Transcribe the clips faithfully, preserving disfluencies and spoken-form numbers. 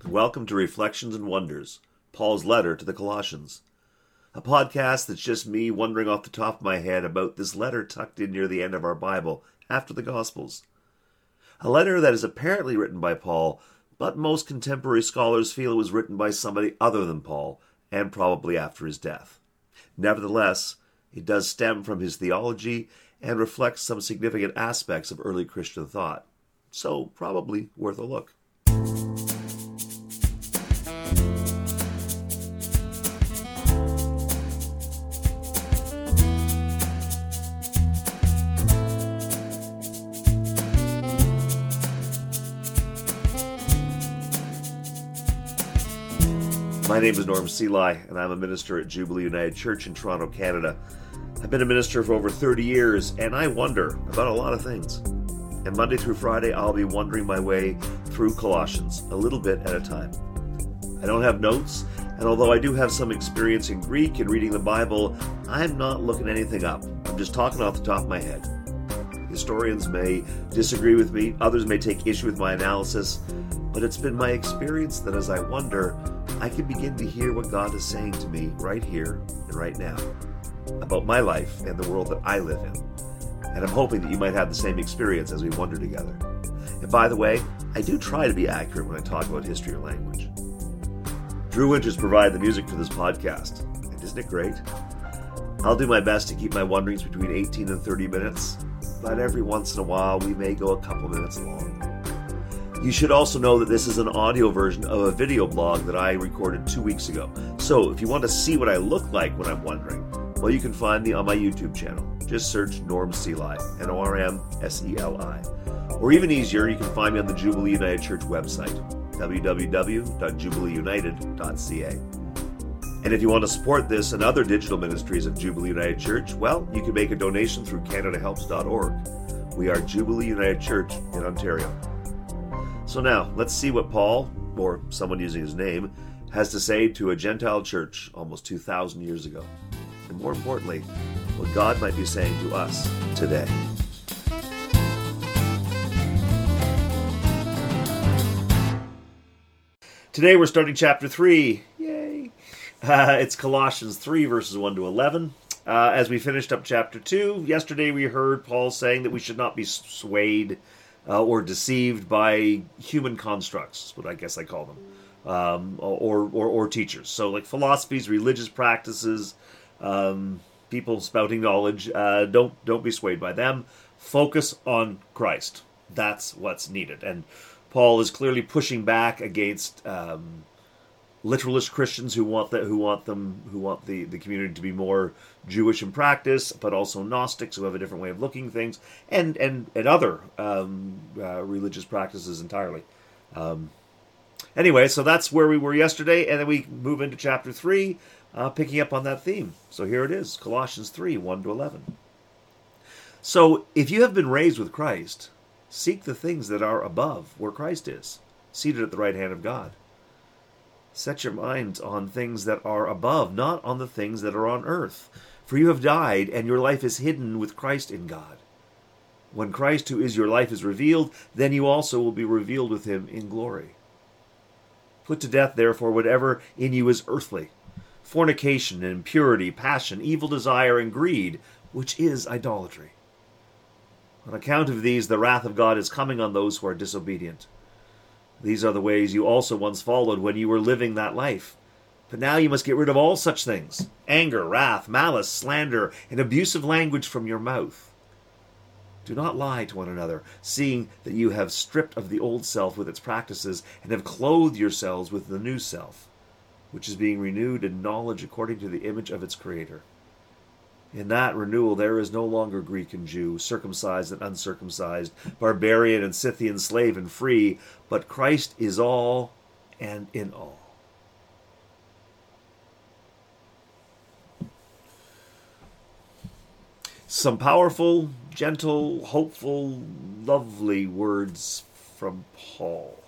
Welcome to Reflections and Wonders, Paul's letter to the Colossians. A podcast that's just me wondering off the top of my head about this letter tucked in near the end of our Bible, after the Gospels. A letter that is apparently written by Paul, but most contemporary scholars feel it was written by somebody other than Paul, and probably after his death. Nevertheless, it does stem from his theology and reflects some significant aspects of early Christian thought. So, probably worth a look. My name is Norm Seelye, and I'm a minister at Jubilee United Church in Toronto, Canada. I've been a minister for over thirty years, and I wonder about a lot of things. And Monday through Friday, I'll be wandering my way through Colossians, a little bit at a time. I don't have notes, and although I do have some experience in Greek and reading the Bible, I'm not looking anything up. I'm just talking off the top of my head. Historians may disagree with me, others may take issue with my analysis, but it's been my experience that as I wonder, I can begin to hear what God is saying to me right here and right now about my life and the world that I live in. And I'm hoping that you might have the same experience as we wonder together. And by the way, I do try to be accurate when I talk about history or language. Drew Winters provided the music for this podcast, and isn't it great? I'll do my best to keep my wanderings between eighteen and thirty minutes, but every once in a while we may go a couple minutes long. You should also know that this is an audio version of a video blog that I recorded two weeks ago. So if you want to see what I look like when I'm wondering, well, you can find me on my YouTube channel. Just search Norm Seelye, N O R M S E L I. Or even easier, you can find me on the Jubilee United Church website, w w w dot jubilee united dot c a. And if you want to support this and other digital ministries of Jubilee United Church, well, you can make a donation through canada helps dot org. We are Jubilee United Church in Ontario. So now, let's see what Paul, or someone using his name, has to say to a Gentile church almost two thousand years ago. And more importantly, what God might be saying to us today. Today we're starting chapter three. Yay! Uh, it's Colossians three, verses one to eleven. Uh, as we finished up chapter two, yesterday we heard Paul saying that we should not be swayed Uh, or deceived by human constructs, what I guess I call them, um, or, or or teachers. So like philosophies, religious practices, um, people spouting knowledge, uh, don't don't be swayed by them. Focus on Christ. That's what's needed. And Paul is clearly pushing back against um, literalist Christians who want that who want them who want the, the community to be more Jewish in practice, but also Gnostics who have a different way of looking at things, and and and other um, uh, religious practices entirely. Um, anyway, so that's where we were yesterday, and then we move into chapter three, uh, picking up on that theme. So here it is, Colossians three, one to eleven. So if you have been raised with Christ, seek the things that are above, where Christ is, seated at the right hand of God. Set your minds on things that are above, not on the things that are on earth. For you have died, and your life is hidden with Christ in God. When Christ, who is your life, is revealed, then you also will be revealed with him in glory. Put to death, therefore, whatever in you is earthly: fornication and impurity, passion, evil desire, and greed, which is idolatry. On account of these, the wrath of God is coming on those who are disobedient. These are the ways you also once followed when you were living that life. But now you must get rid of all such things: anger, wrath, malice, slander, and abusive language from your mouth. Do not lie to one another, seeing that you have stripped of the old self with its practices, and have clothed yourselves with the new self, which is being renewed in knowledge according to the image of its Creator. In that renewal there is no longer Greek and Jew, circumcised and uncircumcised, barbarian and Scythian, slave and free, but Christ is all and in all. Some powerful, gentle, hopeful, lovely words from Paul.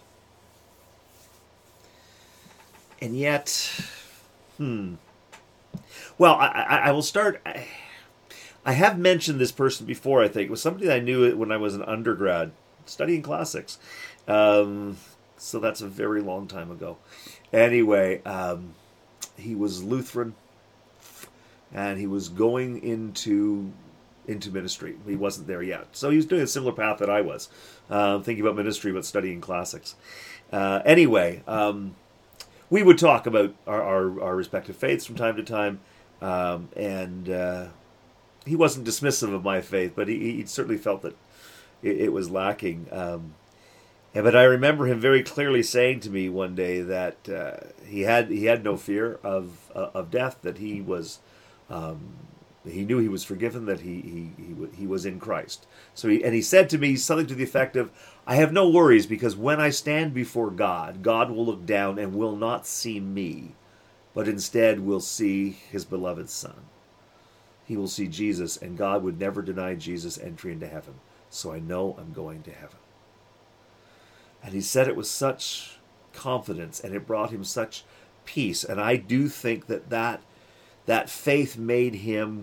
And yet, hmm. Well, I, I, I will start. I, I have mentioned this person before, I think. It was somebody that I knew when I was an undergrad studying classics. Um, So that's a very long time ago. Anyway, um, he was Lutheran, and he was going into into ministry. He wasn't there yet. So he was doing a similar path that I was, uh, thinking about ministry but studying classics. Uh, anyway, um, we would talk about our, our, our respective faiths from time to time, um, and uh, he wasn't dismissive of my faith, but he, he certainly felt that it, it was lacking. Um, and, but I remember him very clearly saying to me one day that uh, he had he had no fear of uh, of death, that he was um, he knew he was forgiven, that he he he, he was in Christ. So he, and he said to me something to the effect of, "I have no worries, because when I stand before God, God will look down and will not see me, but instead will see his beloved Son. He will see Jesus, and God would never deny Jesus entry into heaven. So I know I'm going to heaven." And he said it with such confidence, and it brought him such peace. And I do think that that, that faith made him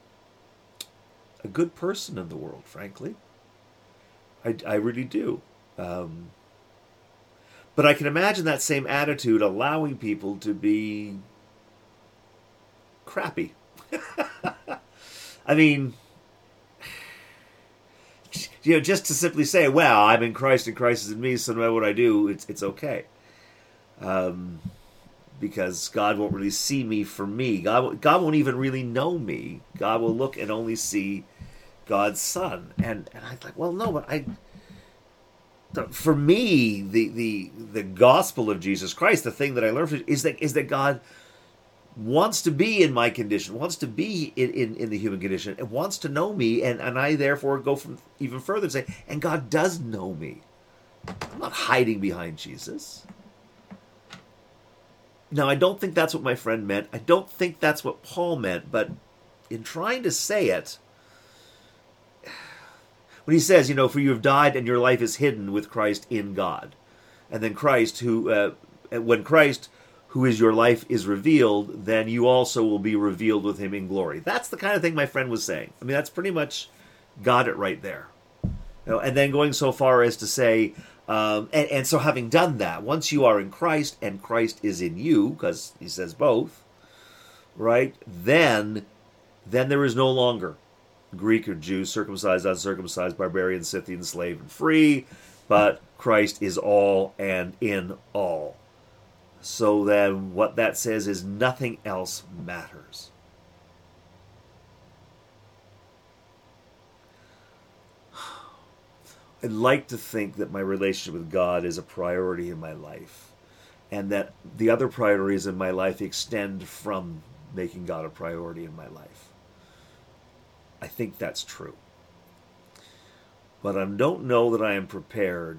a good person in the world, frankly. I, I really do. Um, but I can imagine that same attitude allowing people to be crappy. I mean, you know, just to simply say, well, I'm in Christ and Christ is in me, so no matter what I do, it's it's okay. Um, because God won't really see me for me. God, God won't even really know me. God will look and only see God's Son. And, and I thought, well, no, but I... For me, the, the the gospel of Jesus Christ, the thing that I learned from it, is that is that God wants to be in my condition, wants to be in, in, in the human condition, and wants to know me, and, and I therefore go from even further and say, and God does know me. I'm not hiding behind Jesus. Now, I don't think that's what my friend meant. I don't think that's what Paul meant, but in trying to say it, when he says, you know, for you have died and your life is hidden with Christ in God. And then Christ, who, uh, when Christ, who is your life, is revealed, then you also will be revealed with him in glory. That's the kind of thing my friend was saying. I mean, that's pretty much got it right there. You know, and then going so far as to say, um, and, and so having done that, once you are in Christ and Christ is in you, because he says both, right, then, then there is no longer Greek or Jew, circumcised, uncircumcised, barbarian, Scythian, slave, and free, but Christ is all and in all. So then what that says is nothing else matters. I'd like to think that my relationship with God is a priority in my life, and that the other priorities in my life extend from making God a priority in my life. I think that's true. But I don't know that I am prepared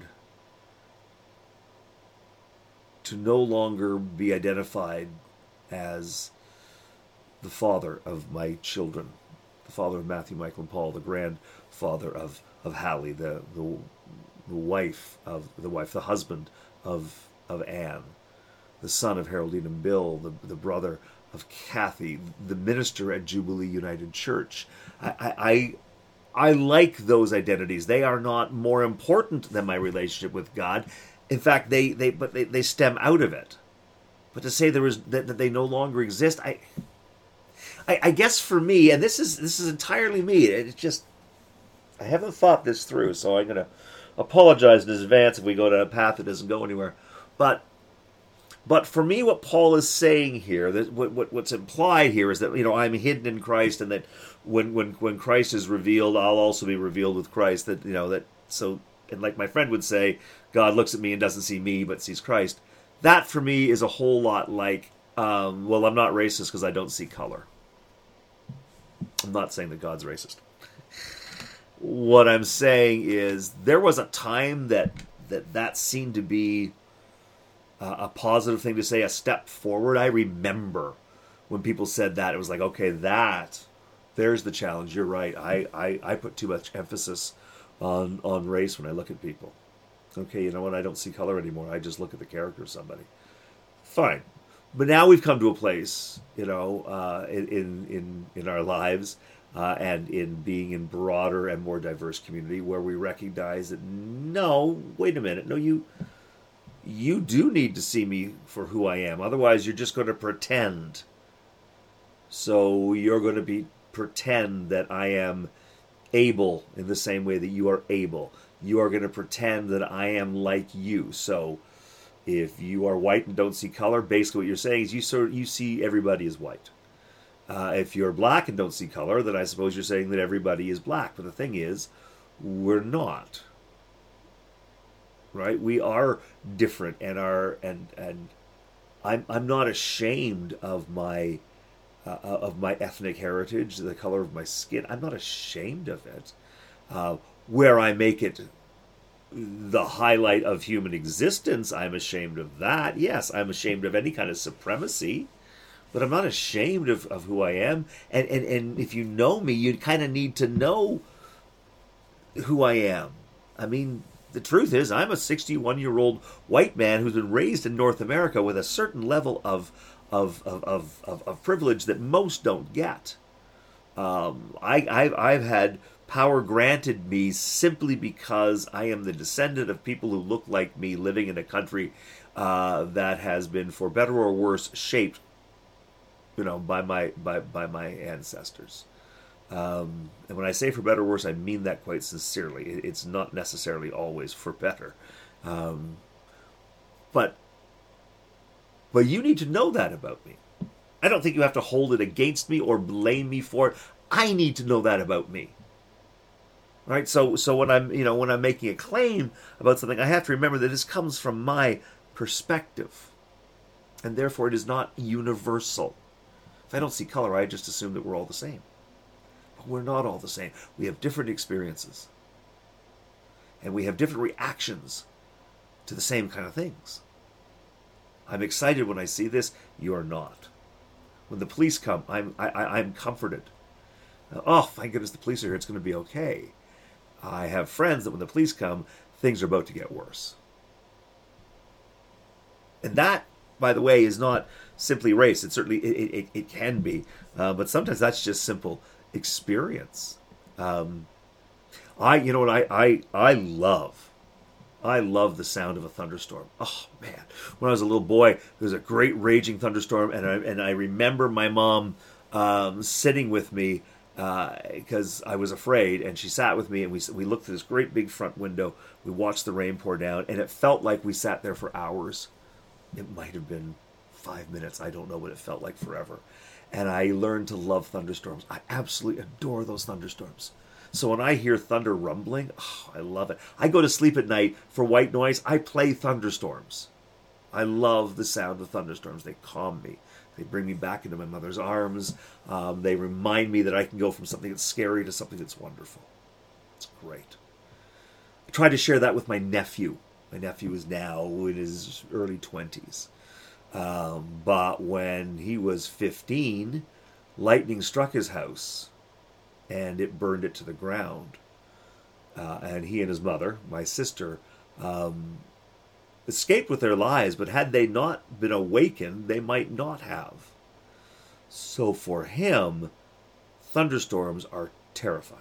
to no longer be identified as the father of my children, the father of Matthew, Michael, and Paul, the grandfather of, of Hallie, the, the the wife of the wife, the husband of of Anne, the son of Haroldine and Bill, the the brother of Kathy, the minister at Jubilee United Church. I, I, I I like those identities. They are not more important than my relationship with God. In fact, they they but they, they stem out of it. But to say there is that, that they no longer exist, I, I I guess for me, and this is this is entirely me. It's just I haven't thought this through, so I'm going to apologize in advance if we go down a path that doesn't go anywhere. But but for me, what Paul is saying here, that what, what what's implied here is that, you know, I'm hidden in Christ, and that when when when Christ is revealed, I'll also be revealed with Christ. That, you know, that so. And like my friend would say, God looks at me and doesn't see me, but sees Christ. That, for me, is a whole lot like, um, well, I'm not racist because I don't see color. I'm not saying that God's racist. What I'm saying is there was a time that that, that seemed to be uh, a positive thing to say, a step forward. I remember when people said that, it was like, okay, that, there's the challenge. You're right. I, I, I put too much emphasis on on race when I look at people. Okay, you know what? I don't see color anymore. I just look at the character of somebody. Fine. But now we've come to a place, you know, uh, in, in, in our lives uh, and in being in broader and more diverse community where we recognize that, no, wait a minute. No, you you do need to see me for who I am. Otherwise, you're just going to pretend. So you're going to be pretend that I am able in the same way that you are able. You are going to pretend that I am like you. So if you are white and don't see color, basically what you're saying is you sort you see everybody as white. Uh, if you're black and don't see color, then I suppose you're saying that everybody is black. But the thing is, we're not. Right? We are different, and are and and I'm I'm not ashamed of my uh, of my ethnic heritage, the color of my skin. I'm not ashamed of it. Uh, where I make it the highlight of human existence, I'm ashamed of that. Yes, I'm ashamed of any kind of supremacy, but I'm not ashamed of, of who I am. And, and, and if you know me, you kind of need to know who I am. I mean, the truth is, I'm a sixty-one-year-old white man who's been raised in North America with a certain level of of of, of, of, of privilege that most don't get. Um, I, I've, I've had power granted me simply because I am the descendant of people who look like me, living in a country uh, that has been, for better or worse, shaped, you know, by my by by my ancestors. Um, and when I say for better or worse, I mean that quite sincerely. It's not necessarily always for better, um, but but you need to know that about me. I don't think you have to hold it against me or blame me for it. I need to know that about me. Right? So so when I'm, you know, when I'm making a claim about something, I have to remember that this comes from my perspective. And therefore it is not universal. If I don't see color, I just assume that we're all the same. But we're not all the same. We have different experiences. And we have different reactions to the same kind of things. I'm excited when I see this. You are not. When the police come, I'm I, I, I'm comforted. Oh, thank goodness the police are here. It's going to be okay. I have friends that when the police come, things are about to get worse. And that, by the way, is not simply race. It certainly it, it, it can be, uh, but sometimes that's just simple experience. Um, I, you know what I, I I love, I love the sound of a thunderstorm. Oh man, when I was a little boy, there was a great raging thunderstorm, and I and I remember my mom um, sitting with me. Because uh, I was afraid, and she sat with me, and we we looked through this great big front window. We watched the rain pour down, and it felt like we sat there for hours. It might have been five minutes. I don't know, but it felt like forever. And I learned to love thunderstorms. I absolutely adore those thunderstorms. So when I hear thunder rumbling, oh, I love it. I go to sleep at night for white noise. I play thunderstorms. I love the sound of thunderstorms. They calm me. They bring me back into my mother's arms. Um, they remind me that I can go from something that's scary to something that's wonderful. It's great. I try to share that with my nephew. My nephew is now in his early twenties. Um, but when he was fifteen, lightning struck his house, and it burned it to the ground. Uh, and he and his mother, my sister, um, escaped with their lives, but had they not been awakened, they might not have. So for him, thunderstorms are terrifying.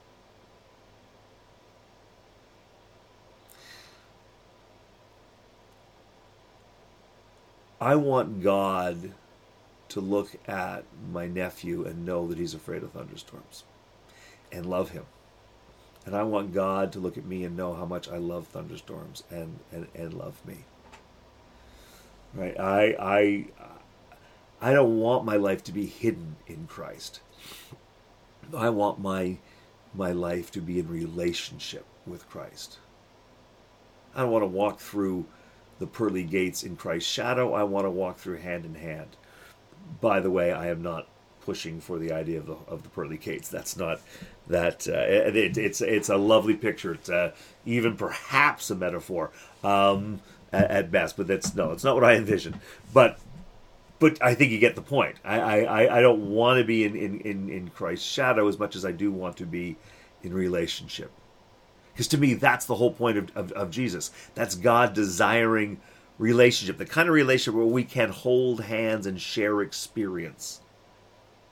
I want God to look at my nephew and know that he's afraid of thunderstorms and love him. And I want God to look at me and know how much I love thunderstorms and, and, and love me. Right? I I I don't want my life to be hidden in Christ. I want my my life to be in relationship with Christ. I don't want to walk through the pearly gates in Christ's shadow. I want to walk through hand in hand. By the way, I am not pushing for the idea of the of the pearly gates. That's not that. Uh, it, it's it's a lovely picture. It's uh, even perhaps a metaphor um, at, at best, but that's no. It's not what I envision. But but I think you get the point. I I, I don't want to be in, in, in, in Christ's shadow as much as I do want to be in relationship. Because to me, that's the whole point of, of, of Jesus. That's God desiring relationship, the kind of relationship where we can hold hands and share experience.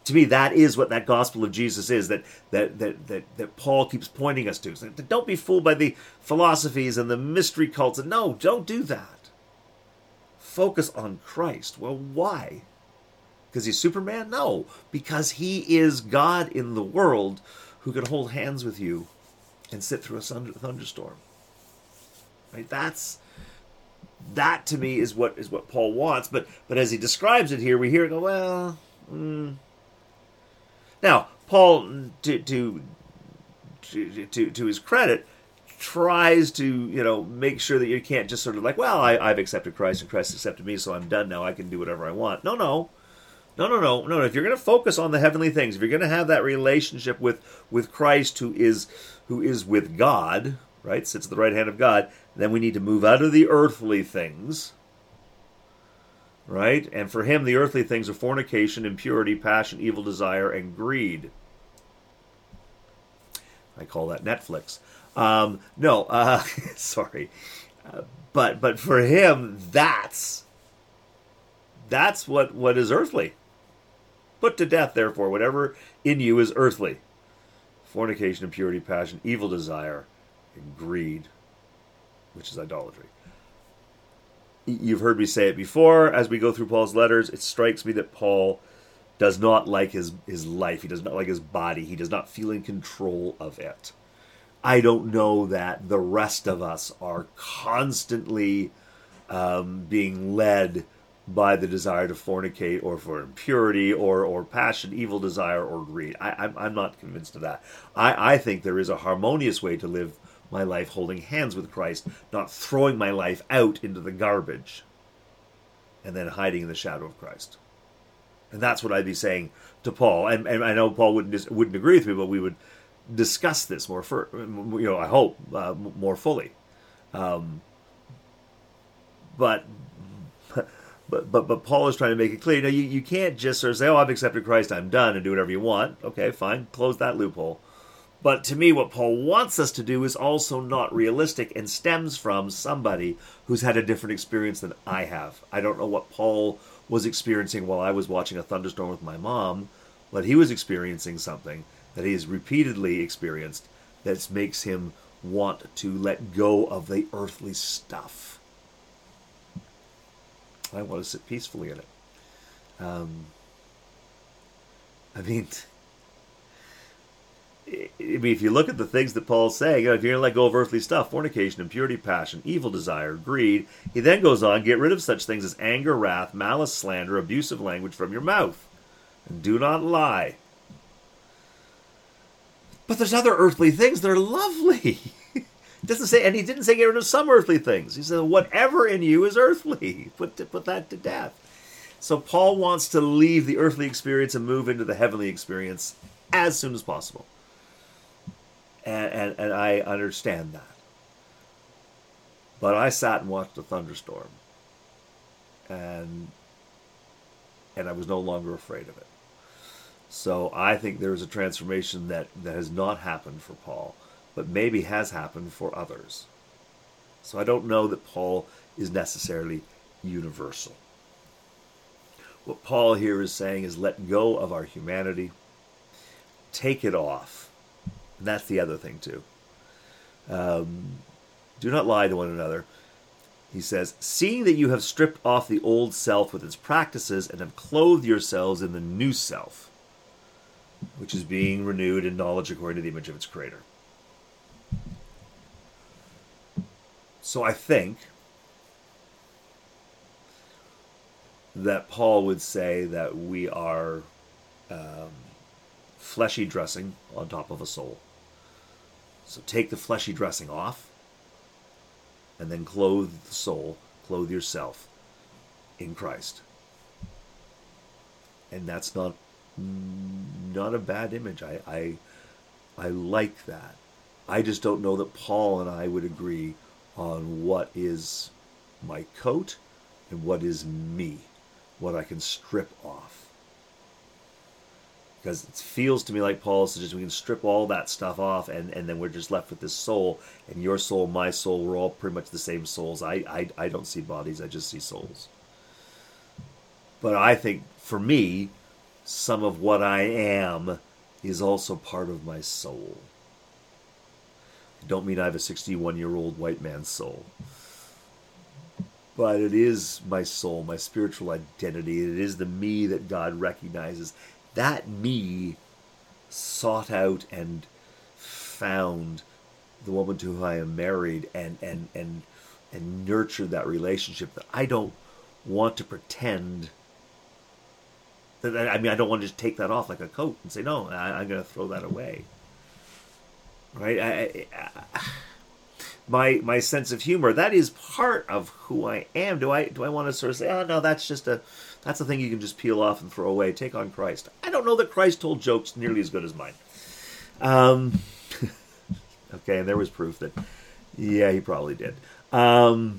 To me, that is what that gospel of Jesus is, that that that that, that Paul keeps pointing us to. So don't be fooled by the philosophies and the mystery cults. And no, don't do that. Focus on Christ. Well, why? Because he's Superman? No, because he is God in the world who can hold hands with you and sit through a thunderstorm. Right? That's that to me is what is what Paul wants. But but as he describes it here, we hear it go, well. Mm. Now, Paul, to, to to to to his credit, tries to, you know, make sure that you can't just sort of like, well, I, I've accepted Christ and Christ accepted me, so I'm done now. I can do whatever I want. No, no. No, no, no, no. If you're going to focus on the heavenly things, if you're going to have that relationship with, with Christ who is who is with God, right, sits at the right hand of God, then we need to move out of the earthly things, right? And for him, the earthly things are fornication, impurity, passion, evil desire, and greed. I call that Netflix. Um, no, uh, sorry. Uh, but but for him, that's that's what, what is earthly. Put to death, therefore, whatever in you is earthly. Fornication, impurity, passion, evil desire, and greed, which is idolatry. You've heard me say it before. As we go through Paul's letters, it strikes me that Paul does not like his, his life. He does not like his body. He does not feel in control of it. I don't know that the rest of us are constantly um, being led by the desire to fornicate or for impurity or, or passion, evil desire, or greed. I, I'm, I'm not convinced of that. I, I think there is a harmonious way to live my life holding hands with Christ, not throwing my life out into the garbage and then hiding in the shadow of Christ. And that's what I'd be saying to Paul. And, and I know Paul wouldn't wouldn't agree with me, but we would discuss this more, for, you know, I hope, uh, more fully. Um, but... But, but but Paul is trying to make it clear. You know, you, you can't just sort of say, oh, I've accepted Christ, I'm done, and do whatever you want. Okay, fine, close that loophole. But to me, what Paul wants us to do is also not realistic and stems from somebody who's had a different experience than I have. I don't know what Paul was experiencing while I was watching a thunderstorm with my mom, but he was experiencing something that he has repeatedly experienced that makes him want to let go of the earthly stuff. I want to sit peacefully in it. Um, I mean, I mean, if you look at the things that Paul's saying, you know, if you're going to let go of earthly stuff, fornication, impurity, passion, evil desire, greed, he then goes on, get rid of such things as anger, wrath, malice, slander, abusive language from your mouth. And do not lie. But there's other earthly things that are lovely. Doesn't say, and he didn't say get rid of some earthly things. He said, whatever in you is earthly. Put to, put that to death. So Paul wants to leave the earthly experience and move into the heavenly experience as soon as possible. And, and, and I understand that. But I sat and watched a thunderstorm. And, and I was no longer afraid of it. So I think there's a transformation that, that has not happened for Paul, but maybe has happened for others. So I don't know that Paul is necessarily universal. What Paul here is saying is let go of our humanity, take it off. And that's the other thing too. Um, do not lie to one another. He says, seeing that you have stripped off the old self with its practices and have clothed yourselves in the new self, which is being renewed in knowledge according to the image of its creator. So I think that Paul would say that we are um, fleshy dressing on top of a soul. So take the fleshy dressing off and then clothe the soul, clothe yourself in Christ. And that's not not a bad image. I, I I like that. I just don't know that Paul and I would agree on what is my coat and what is me, what I can strip off. Because it feels to me like Paul suggests we can strip all that stuff off and, and then we're just left with this soul, and your soul, my soul, we're all pretty much the same souls. I, I, I don't see bodies, I just see souls. But I think, for me, some of what I am is also part of my soul. I don't mean I have a sixty-one-year-old white man's soul. But it is my soul, my spiritual identity. It is the me that God recognizes. That me sought out and found the woman to whom I am married and, and, and, and nurtured that relationship. That I don't want to pretend that, I mean, I don't want to just take that off like a coat and say, no, I, I'm going to throw that away. Right? I, I, my my sense of humor, that is part of who I am. Do I do I want to sort of say, oh no, that's just a that's a thing you can just peel off and throw away. Take on Christ. I don't know that Christ told jokes nearly as good as mine. Um, okay, and there was proof that, yeah, he probably did. Um,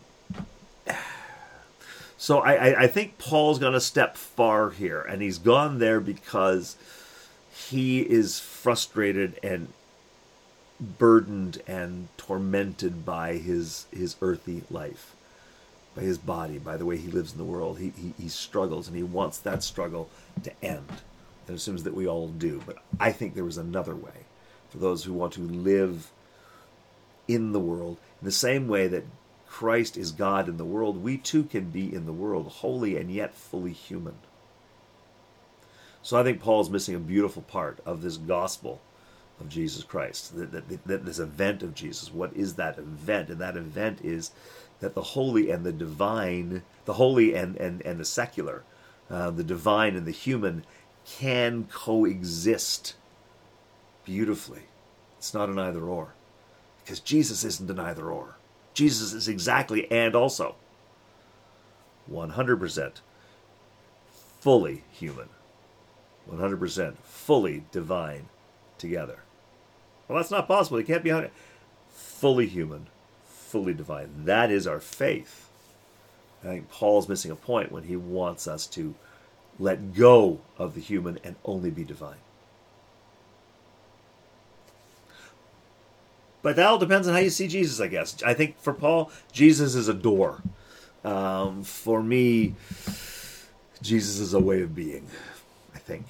so I, I, I think Paul's gone a step far here, and he's gone there because he is frustrated and burdened and tormented by his his earthly life, by his body, by the way he lives in the world. He, he he struggles, and he wants that struggle to end. And assumes that we all do. But I think there was another way for those who want to live in the world. In the same way that Christ is God in the world, we too can be in the world, holy and yet fully human. So I think Paul's missing a beautiful part of this gospel of Jesus Christ, that, that, that this event of Jesus. What is that event? And that event is that the holy and the divine, the holy and, and, and the secular, uh, the divine and the human can coexist beautifully. It's not an either or, because Jesus isn't an either or. Jesus is exactly and also one hundred percent fully human, one hundred percent fully divine together. Well, that's not possible. It can't be fully human, fully divine. That is our faith. I think Paul's missing a point when he wants us to let go of the human and only be divine. But that all depends on how you see Jesus, I guess. I think for Paul, Jesus is a door. Um, for me, Jesus is a way of being, I think.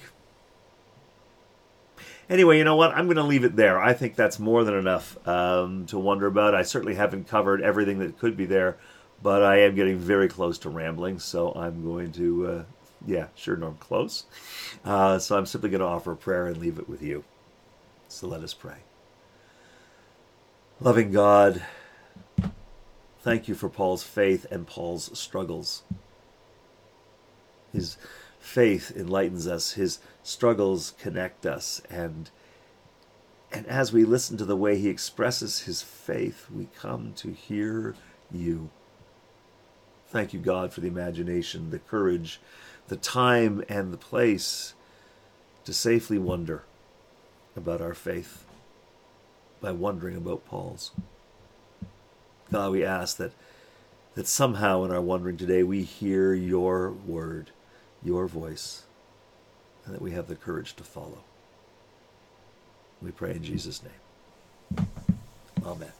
Anyway, you know what? I'm going to leave it there. I think that's more than enough um, to wonder about. I certainly haven't covered everything that could be there, but I am getting very close to rambling, so I'm going to, uh, yeah, sure, Norm, close. Uh, so I'm simply going to offer a prayer and leave it with you. So let us pray. Loving God, thank you for Paul's faith and Paul's struggles. His faith enlightens us. His struggles connect us. And, and as we listen to the way he expresses his faith, we come to hear you. Thank you, God, for the imagination, the courage, the time, and the place to safely wonder about our faith by wondering about Paul's. God, we ask that, that somehow in our wondering today we hear your word, your voice, and that we have the courage to follow. We pray in Jesus' name. Amen.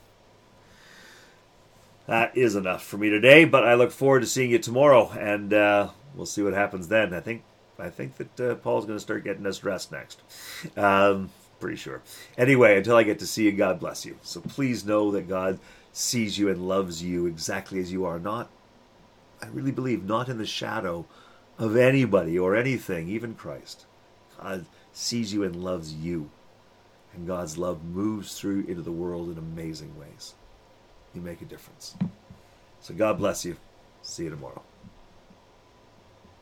That is enough for me today, but I look forward to seeing you tomorrow, and uh, we'll see what happens then. I think I think that uh, Paul's going to start getting us dressed next. Um, pretty sure. Anyway, until I get to see you, God bless you. So please know that God sees you and loves you exactly as you are. Not, I really believe, not in the shadow of anybody or anything, even Christ. God sees you and loves you. And God's love moves through into the world in amazing ways. You make a difference. So God bless you. See you tomorrow.